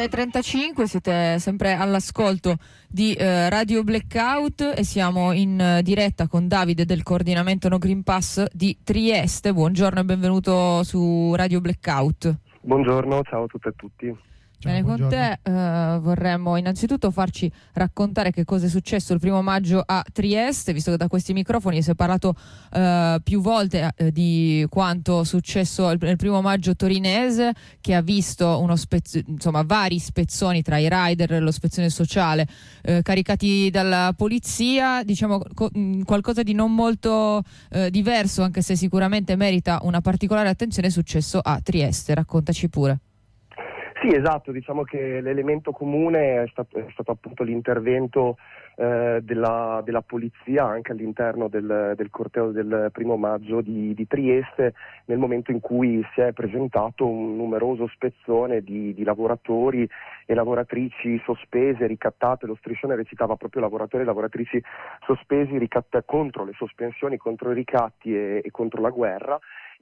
9:35, siete sempre all'ascolto di Radio Blackout e siamo in diretta con Davide del coordinamento No Green Pass di Trieste. Buongiorno e benvenuto su Radio Blackout. Buongiorno, ciao a tutte e tutti. Bene, con te vorremmo innanzitutto farci raccontare che cosa è successo il 1° maggio a Trieste, visto che da questi microfoni si è parlato più volte di quanto successo il 1° maggio torinese, che ha visto vari spezzoni tra i rider e lo spezzone sociale caricati dalla polizia, diciamo qualcosa di non molto diverso, anche se sicuramente merita una particolare attenzione, è successo a Trieste. Raccontaci pure. Sì, esatto, diciamo che l'elemento comune è stato appunto l'intervento della polizia anche all'interno del corteo del 1° maggio di Trieste, nel momento in cui si è presentato un numeroso spezzone di lavoratori e lavoratrici sospese, ricattate. Lo striscione recitava proprio lavoratori e lavoratrici sospesi contro le sospensioni, contro i ricatti e contro la guerra.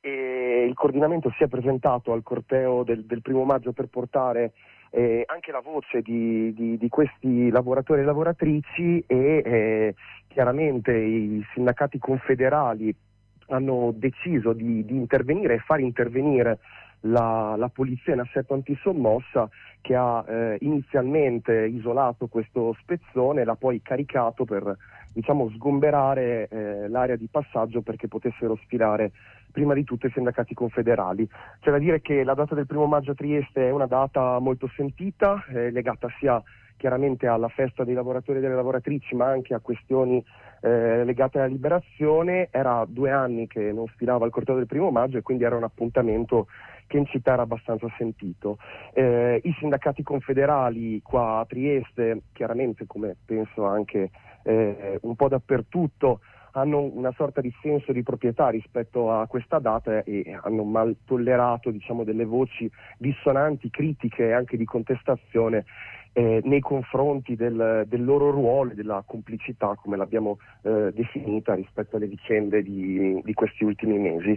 E il coordinamento si è presentato al corteo del 1° maggio per portare anche la voce di questi lavoratori e lavoratrici e chiaramente i sindacati confederali hanno deciso di intervenire e far intervenire la polizia in assetto antisommossa, che ha inizialmente isolato questo spezzone e l'ha poi caricato per sgomberare l'area di passaggio perché potessero sfilare prima di tutto i sindacati confederali. C'è da dire che la data del 1° maggio a Trieste è una data molto sentita, legata sia chiaramente alla festa dei lavoratori e delle lavoratrici, ma anche a questioni legate alla liberazione. Era 2 anni che non sfilava il corteo del 1° maggio e quindi era un appuntamento che in città era abbastanza sentito. I sindacati confederali qua a Trieste, chiaramente come penso anche un po' dappertutto, hanno una sorta di senso di proprietà rispetto a questa data e hanno mal tollerato delle voci dissonanti, critiche e anche di contestazione nei confronti del loro ruolo e della complicità, come l'abbiamo definita, rispetto alle vicende di questi ultimi mesi.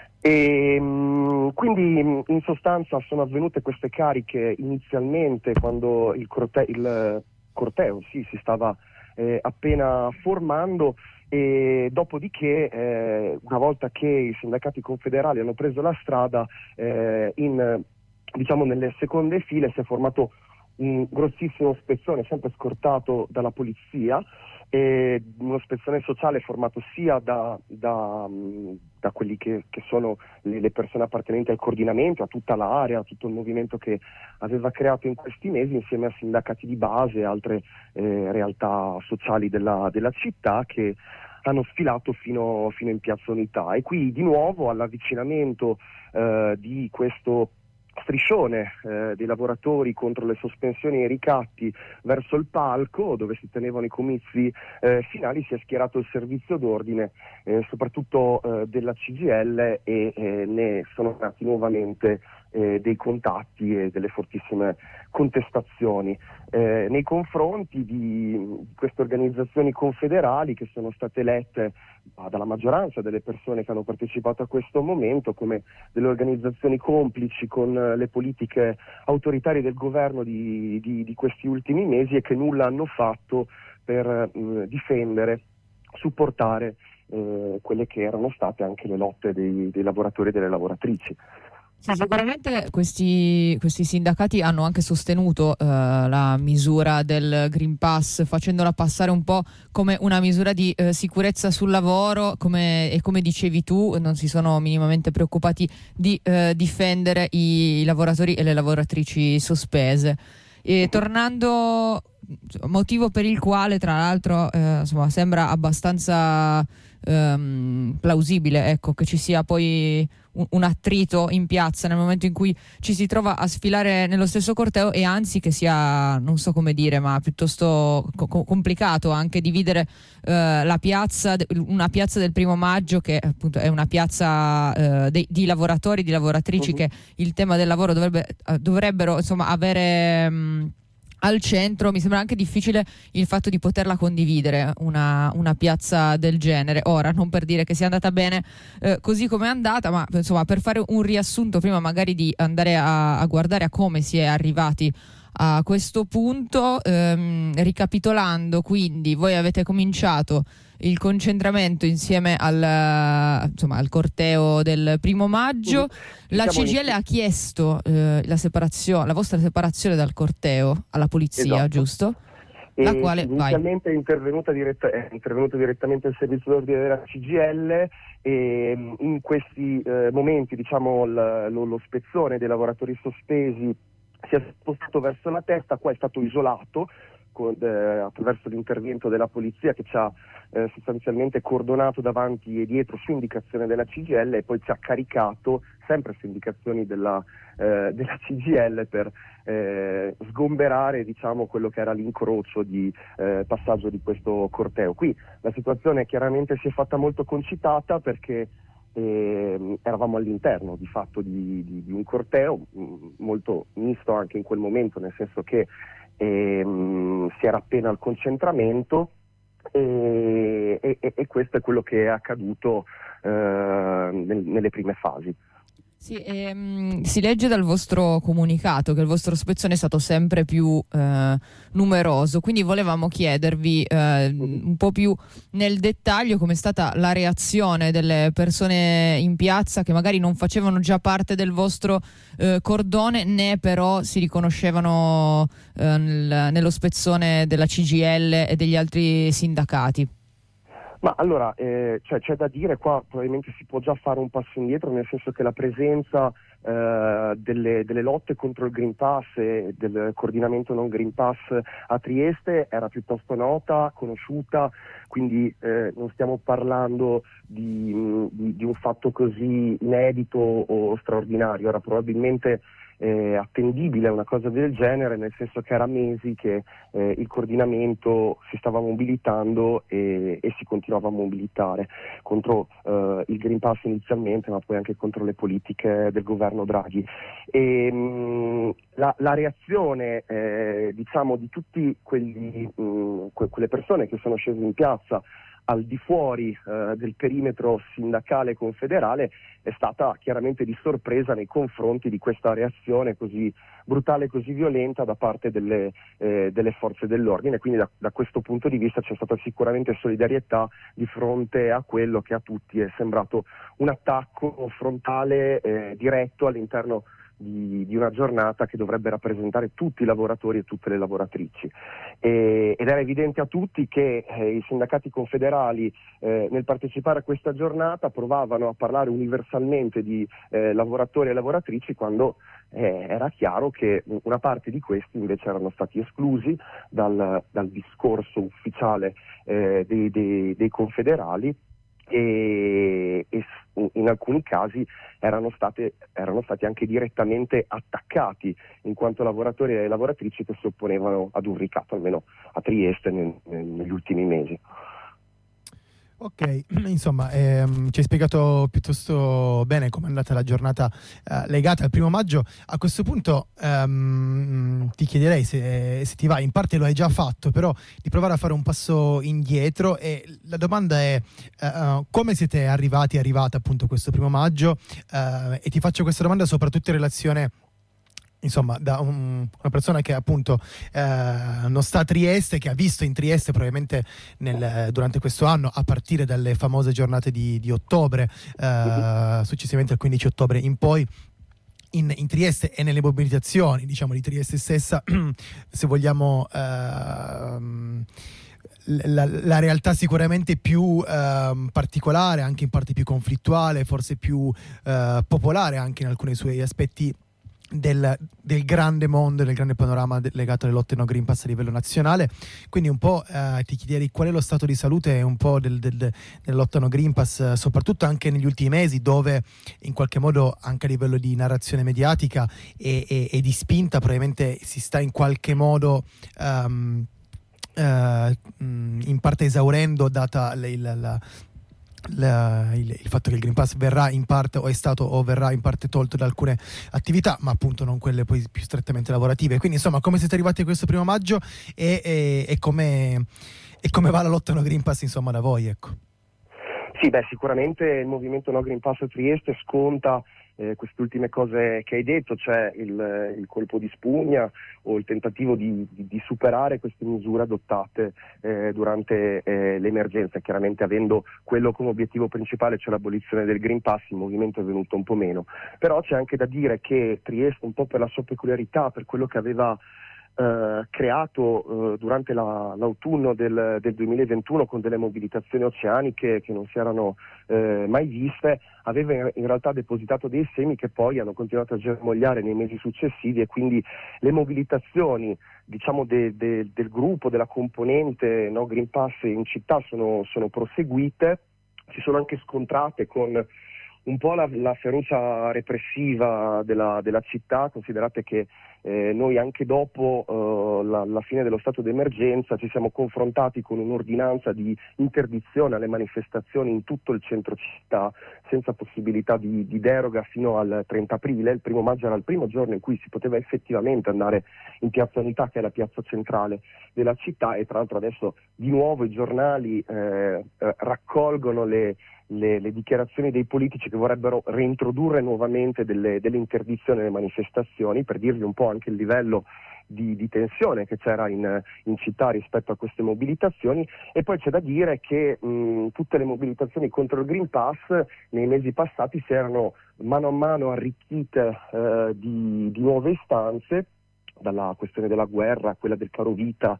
E quindi in sostanza sono avvenute queste cariche inizialmente quando il corteo si stava appena formando, e dopodiché una volta che i sindacati confederali hanno preso la strada, nelle seconde file si è formato un grossissimo spezzone sempre scortato dalla polizia, uno spezzone sociale formato sia da quelli che sono le persone appartenenti al coordinamento, a tutta l'area, a tutto il movimento che aveva creato in questi mesi, insieme a sindacati di base e altre realtà sociali della città, che hanno sfilato fino in Piazza Unità. E qui di nuovo all'avvicinamento di questo striscione dei lavoratori contro le sospensioni e i ricatti verso il palco dove si tenevano i comizi finali, si è schierato il servizio d'ordine, soprattutto della CGIL, e ne sono nati nuovamente dei contatti e delle fortissime contestazioni nei confronti di queste organizzazioni confederali, che sono state elette dalla maggioranza delle persone che hanno partecipato a questo momento come delle organizzazioni complici con le politiche autoritarie del governo di questi ultimi mesi, e che nulla hanno fatto per difendere, supportare quelle che erano state anche le lotte dei lavoratori e delle lavoratrici. Sì, sicuramente questi sindacati hanno anche sostenuto la misura del Green Pass, facendola passare un po' come una misura di sicurezza sul lavoro, come dicevi tu, non si sono minimamente preoccupati di difendere i lavoratori e le lavoratrici sospese. E tornando, motivo per il quale tra l'altro sembra abbastanza plausibile, ecco, che ci sia poi un attrito in piazza nel momento in cui ci si trova a sfilare nello stesso corteo, e anzi che sia, non so come dire, ma piuttosto complicato anche dividere una piazza del 1° maggio, che appunto è una piazza di lavoratori, di lavoratrici, che il tema del lavoro dovrebbero avere al centro. Mi sembra anche difficile il fatto di poterla condividere una piazza del genere. Ora, non per dire che sia andata bene così come è andata, ma per fare un riassunto prima magari di andare a guardare a come si è arrivati A questo punto, ricapitolando, quindi voi avete cominciato il concentramento insieme al corteo del 1° maggio. La CGIL ha chiesto la vostra separazione dal corteo alla polizia, esatto. Giusto? La quale inizialmente è intervenuto direttamente il servizio d'ordine della CGIL, e in questi momenti, diciamo, lo spezzone dei lavoratori sospesi si è spostato verso la testa. Qua è stato isolato attraverso l'intervento della polizia, che ci ha sostanzialmente cordonato davanti e dietro su indicazione della CGIL, e poi ci ha caricato sempre su indicazioni della CGIL per sgomberare, diciamo, quello che era l'incrocio di passaggio di questo corteo. Qui la situazione chiaramente si è fatta molto concitata, perché eravamo all'interno di fatto di un corteo molto misto anche in quel momento, nel senso che si era appena al concentramento, e questo è quello che è accaduto nelle prime fasi. Sì, si legge dal vostro comunicato che il vostro spezzone è stato sempre più numeroso, quindi volevamo chiedervi un po' più nel dettaglio com'è stata la reazione delle persone in piazza che magari non facevano già parte del vostro cordone, né però si riconoscevano nello spezzone della CGIL e degli altri sindacati. Ma allora, c'è da dire, qua probabilmente si può già fare un passo indietro, nel senso che la presenza delle lotte contro il Green Pass e del coordinamento non Green Pass a Trieste era piuttosto nota, conosciuta, quindi non stiamo parlando di un fatto così inedito o straordinario. Era probabilmente attendibile una cosa del genere, nel senso che era mesi che il coordinamento si stava mobilitando e si continuava a mobilitare contro il Green Pass inizialmente, ma poi anche contro le politiche del governo Draghi. La reazione diciamo di tutti quelle persone che sono scese in piazza al di fuori del perimetro sindacale confederale è stata chiaramente di sorpresa nei confronti di questa reazione così brutale, così violenta da parte delle forze dell'ordine. Quindi da questo punto di vista c'è stata sicuramente solidarietà di fronte a quello che a tutti è sembrato un attacco frontale diretto all'interno di una giornata che dovrebbe rappresentare tutti i lavoratori e tutte le lavoratrici, ed era evidente a tutti che i sindacati confederali nel partecipare a questa giornata provavano a parlare universalmente di lavoratori e lavoratrici, quando era chiaro che una parte di questi invece erano stati esclusi dal discorso ufficiale dei confederali, e in alcuni casi erano stati anche direttamente attaccati in quanto lavoratori e lavoratrici che si opponevano ad un ricatto, almeno a Trieste negli ultimi mesi. Ok, insomma, ci hai spiegato piuttosto bene com'è andata la giornata legata al 1° maggio. A questo punto ti chiederei, se ti va, in parte lo hai già fatto, però di provare a fare un passo indietro, e la domanda è come siete arrivata appunto questo 1° maggio, e ti faccio questa domanda soprattutto in relazione, insomma, da una persona che appunto non sta a Trieste, che ha visto in Trieste probabilmente durante questo anno, a partire dalle famose giornate di ottobre, successivamente al 15 ottobre in poi, in Trieste e nelle mobilitazioni, diciamo, di Trieste stessa, se vogliamo, la realtà sicuramente più particolare, anche in parte più conflittuale, forse più popolare anche in alcuni suoi aspetti, del grande mondo, del grande panorama legato alle lotte no Green Pass a livello nazionale. Quindi un po' ti chiederei qual è lo stato di salute un po' della lotta no Green Pass, soprattutto anche negli ultimi mesi, dove in qualche modo anche a livello di narrazione mediatica e di spinta probabilmente si sta in qualche modo in parte esaurendo, data il fatto che il Green Pass verrà in parte, o è stato o verrà in parte tolto da alcune attività, ma appunto non quelle poi più strettamente lavorative. Quindi insomma, come siete arrivati a questo 1° maggio e come va la lotta no Green Pass, insomma, da voi, ecco? Sì, sicuramente il movimento no Green Pass a Trieste sconta queste ultime cose che hai detto, cioè il colpo di spugna o il tentativo di superare queste misure adottate durante l'emergenza. Chiaramente, avendo quello come obiettivo principale, cioè l'abolizione del Green Pass, il movimento è venuto un po' meno. Però c'è anche da dire che Trieste, un po' per la sua peculiarità, per quello che aveva creato durante l'autunno del 2021, con delle mobilitazioni oceaniche che non si erano mai viste, aveva in realtà depositato dei semi che poi hanno continuato a germogliare nei mesi successivi, e quindi le mobilitazioni, diciamo, del gruppo, della componente, no, Green Pass in città sono proseguite. Si sono anche scontrate con un po' la ferocia repressiva della città. Considerate che noi anche dopo la fine dello stato d'emergenza ci siamo confrontati con un'ordinanza di interdizione alle manifestazioni in tutto il centro città, senza possibilità di deroga fino al 30 aprile. Il 1° maggio era il primo giorno in cui si poteva effettivamente andare in Piazza Unità, che è la piazza centrale della città, e tra l'altro adesso di nuovo i giornali raccolgono le dichiarazioni dei politici che vorrebbero reintrodurre nuovamente delle interdizioni alle manifestazioni, per dirvi un po' anche il livello di tensione che c'era in città rispetto a queste mobilitazioni. E poi c'è da dire che tutte le mobilitazioni contro il Green Pass nei mesi passati si erano mano a mano arricchite di nuove istanze, dalla questione della guerra a quella del caro vita,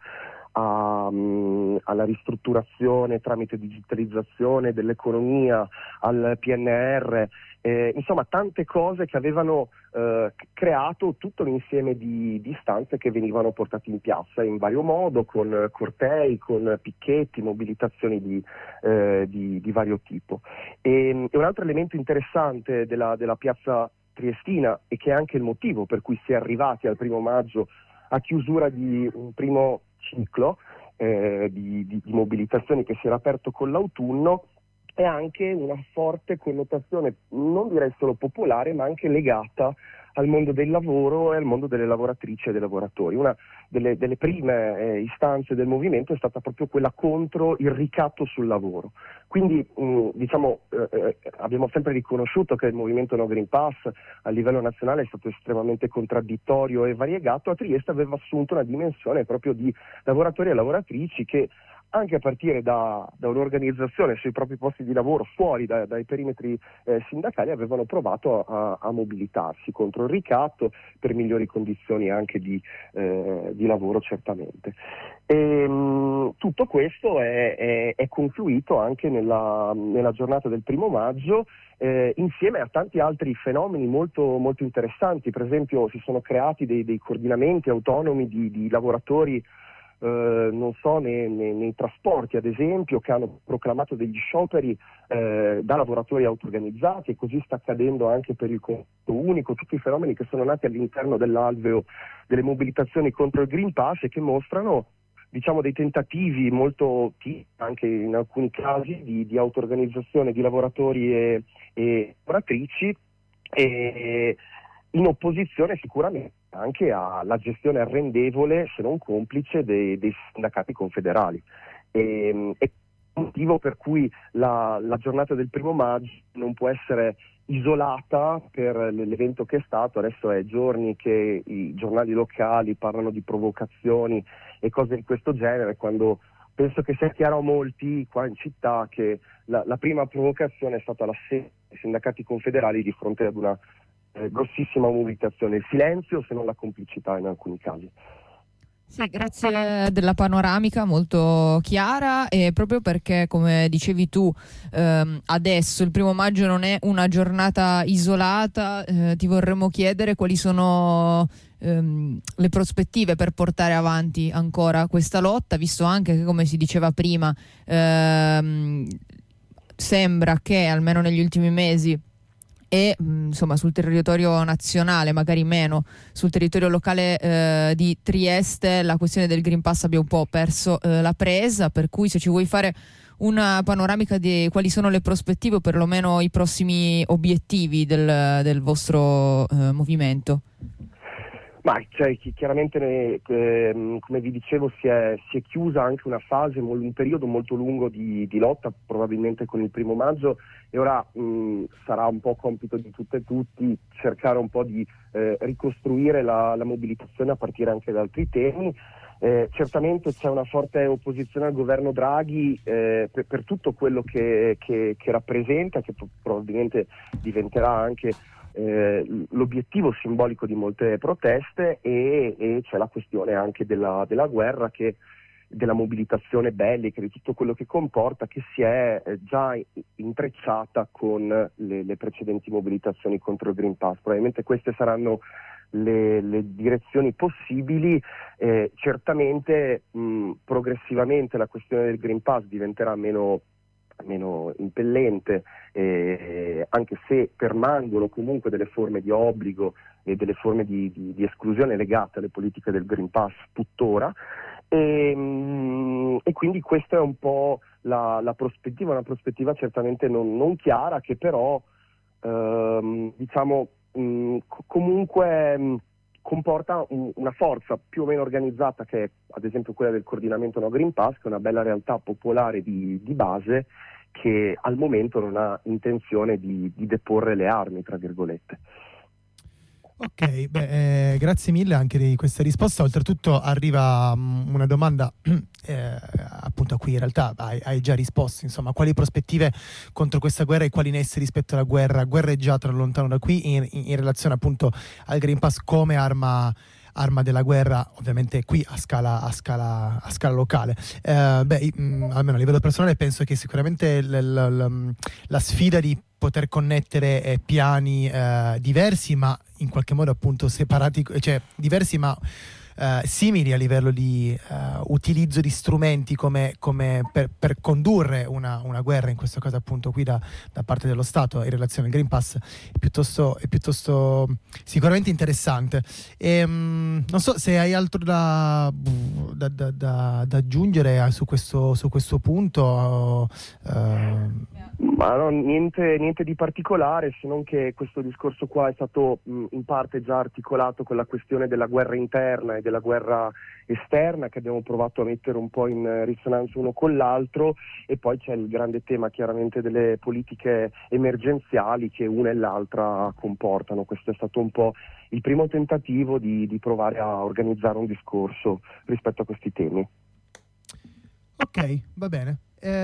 alla ristrutturazione tramite digitalizzazione dell'economia, al PNR, insomma tante cose che avevano creato tutto l'insieme di istanze che venivano portate in piazza in vario modo, con cortei, con picchetti, mobilitazioni di vario tipo. E un altro elemento interessante della piazza triestina, e che è anche il motivo per cui si è arrivati al 1° maggio a chiusura di un primo ciclo di mobilitazioni che si era aperto con l'autunno, è anche una forte connotazione, non direi solo popolare, ma anche legata al mondo del lavoro e al mondo delle lavoratrici e dei lavoratori. Una delle prime istanze del movimento è stata proprio quella contro il ricatto sul lavoro. Quindi abbiamo sempre riconosciuto che il movimento No Green Pass a livello nazionale è stato estremamente contraddittorio e variegato. A Trieste aveva assunto una dimensione proprio di lavoratori e lavoratrici che, anche a partire da un'organizzazione sui propri posti di lavoro, fuori dai perimetri sindacali, avevano provato a mobilitarsi contro il ricatto, per migliori condizioni anche di lavoro, certamente. Tutto questo è confluito anche nella giornata del 1° maggio, insieme a tanti altri fenomeni molto, molto interessanti. Per esempio, si sono creati dei coordinamenti autonomi di lavoratori, non so, nei trasporti ad esempio, che hanno proclamato degli scioperi da lavoratori auto-organizzati, e così sta accadendo anche per il conto unico. Tutti i fenomeni che sono nati all'interno dell'alveo delle mobilitazioni contro il Green Pass, e che mostrano, diciamo, dei tentativi molto anche in alcuni casi di auto-organizzazione di lavoratori e lavoratrici, e in opposizione sicuramente anche alla gestione arrendevole, se non complice, dei sindacati confederali. E il motivo per cui la giornata del 1° maggio non può essere isolata per l'evento che è stato. Adesso è giorni che i giornali locali parlano di provocazioni e cose di questo genere, quando penso che sia chiaro a molti qua in città che la prima provocazione è stata l'assenza dei sindacati confederali di fronte ad una grossissima mobilitazione, il silenzio se non la complicità in alcuni casi. Sì, grazie della panoramica molto chiara, e proprio perché, come dicevi tu, adesso il 1° maggio non è una giornata isolata, ti vorremmo chiedere quali sono le prospettive per portare avanti ancora questa lotta, visto anche che, come si diceva prima, sembra che almeno negli ultimi mesi e insomma sul territorio nazionale, magari meno sul territorio locale di Trieste, la questione del Green Pass abbia un po' perso la presa, per cui se ci vuoi fare una panoramica di quali sono le prospettive o perlomeno i prossimi obiettivi del vostro movimento. Ma chiaramente, come vi dicevo, si è chiusa anche una fase, un periodo molto lungo di lotta, probabilmente con il 1° maggio, e ora sarà un po' compito di tutte e tutti cercare un po' di ricostruire la mobilitazione a partire anche da altri temi. Certamente c'è una forte opposizione al governo Draghi per tutto quello che rappresenta, che probabilmente diventerà anche l'obiettivo simbolico di molte proteste, e c'è la questione anche della guerra, della mobilitazione bellica, di tutto quello che comporta, che si è già intrecciata con le precedenti mobilitazioni contro il Green Pass. Probabilmente queste saranno le direzioni possibili. Certamente progressivamente la questione del Green Pass diventerà meno impellente, anche se permangono comunque delle forme di obbligo e delle forme di esclusione legate alle politiche del Green Pass tuttora, e quindi questa è un po' la prospettiva, una prospettiva certamente non chiara, che però comunque comporta una forza più o meno organizzata, che è ad esempio quella del coordinamento No Green Pass, che è una bella realtà popolare di base, che al momento non ha intenzione di deporre le armi, tra virgolette. Ok, grazie mille anche di questa risposta. Oltretutto arriva una domanda appunto a cui in realtà hai già risposto, insomma, quali prospettive contro questa guerra e quali nessi rispetto alla guerreggiata lontano da qui in relazione appunto al Green Pass come arma della guerra, ovviamente qui a scala locale. Almeno a livello personale penso che sicuramente la sfida di poter connettere piani diversi, ma in qualche modo appunto separati, cioè diversi ma simili a livello di utilizzo di strumenti come per condurre una guerra, in questo caso appunto qui da parte dello Stato in relazione al Green Pass, è piuttosto sicuramente interessante. Non so se hai altro da aggiungere su questo punto. Ma no, niente di particolare, se non che questo discorso qua è stato in parte già articolato con la questione della guerra interna e della guerra esterna, che abbiamo provato a mettere un po' in risonanza uno con l'altro, e poi c'è il grande tema chiaramente delle politiche emergenziali che una e l'altra comportano. Questo è stato un po' il primo tentativo di provare a organizzare un discorso rispetto a questi temi. Ok, va bene.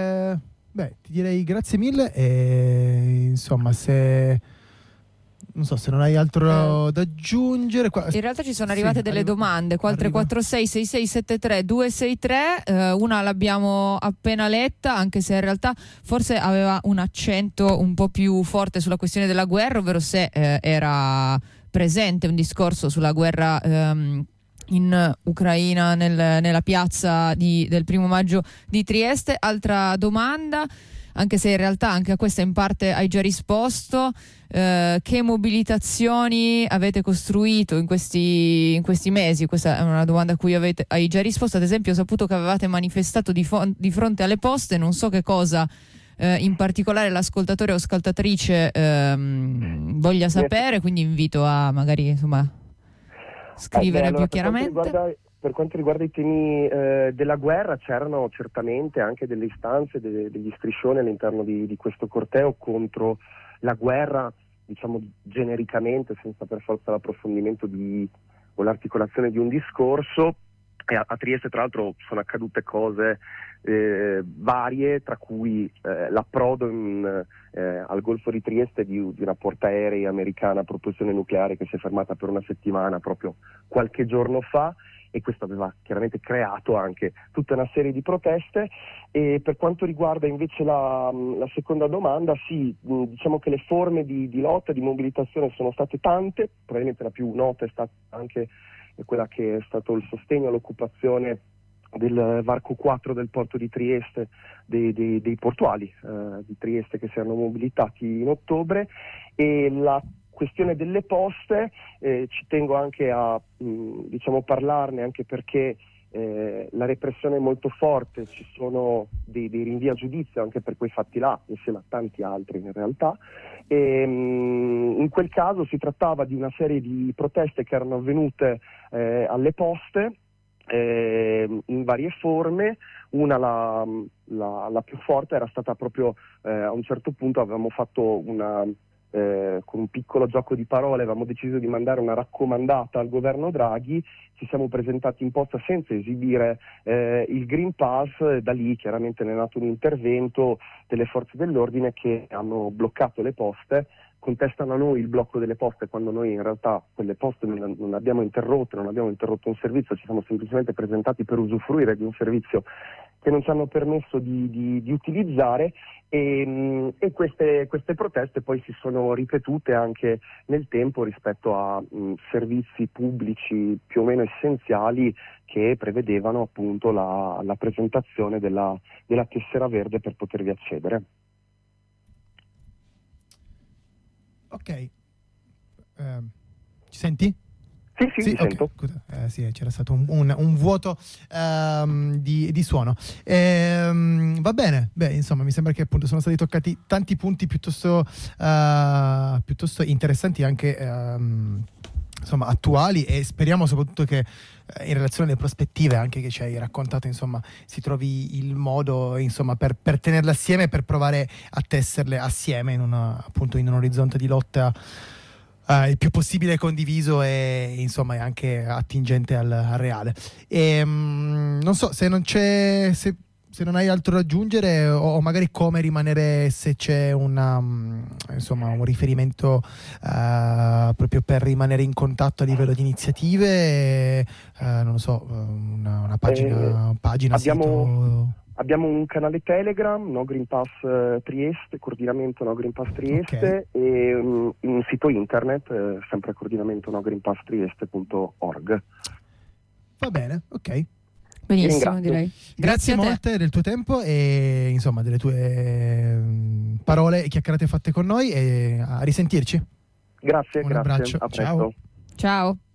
Ti direi grazie mille e insomma se non hai altro da aggiungere. In realtà ci sono arrivate delle domande qua al 346 6673 263, una l'abbiamo appena letta, anche se in realtà forse aveva un accento un po' più forte sulla questione della guerra, ovvero se era presente un discorso sulla guerra in Ucraina nella piazza del 1° maggio di Trieste. Altra domanda, anche se in realtà anche a questa in parte hai già risposto, che mobilitazioni avete costruito in questi mesi? Questa è una domanda a cui hai già risposto. Ad esempio ho saputo che avevate manifestato di fronte alle poste, non so che cosa in particolare l'ascoltatore o ascoltatrice voglia sapere, quindi invito a magari scrivere più chiaramente. Per quanto riguarda i temi della guerra, c'erano certamente anche delle istanze, degli striscioni all'interno di questo corteo contro la guerra, diciamo genericamente, senza per forza l'approfondimento o l'articolazione di un discorso. E a Trieste tra l'altro sono accadute cose varie, tra cui l'approdo al Golfo di Trieste di una portaerei americana a propulsione nucleare che si è fermata per una settimana proprio qualche giorno fa, e questo aveva chiaramente creato anche tutta una serie di proteste. E per quanto riguarda invece la seconda domanda, sì, diciamo che le forme di lotta, di mobilitazione sono state tante. Probabilmente la più nota è stata anche quella che è stato il sostegno all'occupazione del varco 4 del porto di Trieste, dei portuali di Trieste che si erano mobilitati in ottobre. E la questione delle poste ci tengo anche a parlarne, anche perché la repressione è molto forte, ci sono dei rinvii a giudizio anche per quei fatti là, insieme a tanti altri in realtà, e in quel caso si trattava di una serie di proteste che erano avvenute alle poste in varie forme. Una, la più forte, era stata proprio a un certo punto avevamo fatto con un piccolo gioco di parole avevamo deciso di mandare una raccomandata al governo Draghi, ci siamo presentati in posta senza esibire il Green Pass, e da lì chiaramente ne è nato un intervento delle forze dell'ordine che hanno bloccato le poste. Contestano a noi il blocco delle poste quando noi in realtà quelle poste non abbiamo interrotto un servizio, ci siamo semplicemente presentati per usufruire di un servizio che non ci hanno permesso di utilizzare, e queste proteste poi si sono ripetute anche nel tempo rispetto a servizi pubblici più o meno essenziali che prevedevano appunto la presentazione della tessera verde per potervi accedere. Ok, ci senti? Sì, sento. Sì, c'era stato un vuoto di suono. Va bene, insomma, mi sembra che appunto sono stati toccati tanti punti piuttosto interessanti, anche insomma attuali, e speriamo soprattutto che in relazione alle prospettive anche che ci hai raccontato, insomma, si trovi il modo, insomma, per tenerle assieme, per provare a tesserle assieme appunto in un orizzonte di lotta il più possibile condiviso e insomma anche attingente al reale. E non so se non c'è, se non hai altro da aggiungere, o magari come rimanere, se c'è insomma un riferimento proprio per rimanere in contatto a livello di iniziative, non lo so, una pagina sito. Abbiamo un canale Telegram, No Green Pass Trieste, coordinamento No Green Pass Trieste, okay. E un sito internet, sempre coordinamento nogreenpasstrieste.org. Va bene, ok. Benissimo, direi. Grazie molte del tuo tempo e insomma delle tue parole e chiacchierate fatte con noi, e a risentirci. Grazie, Un abbraccio. A presto. Ciao.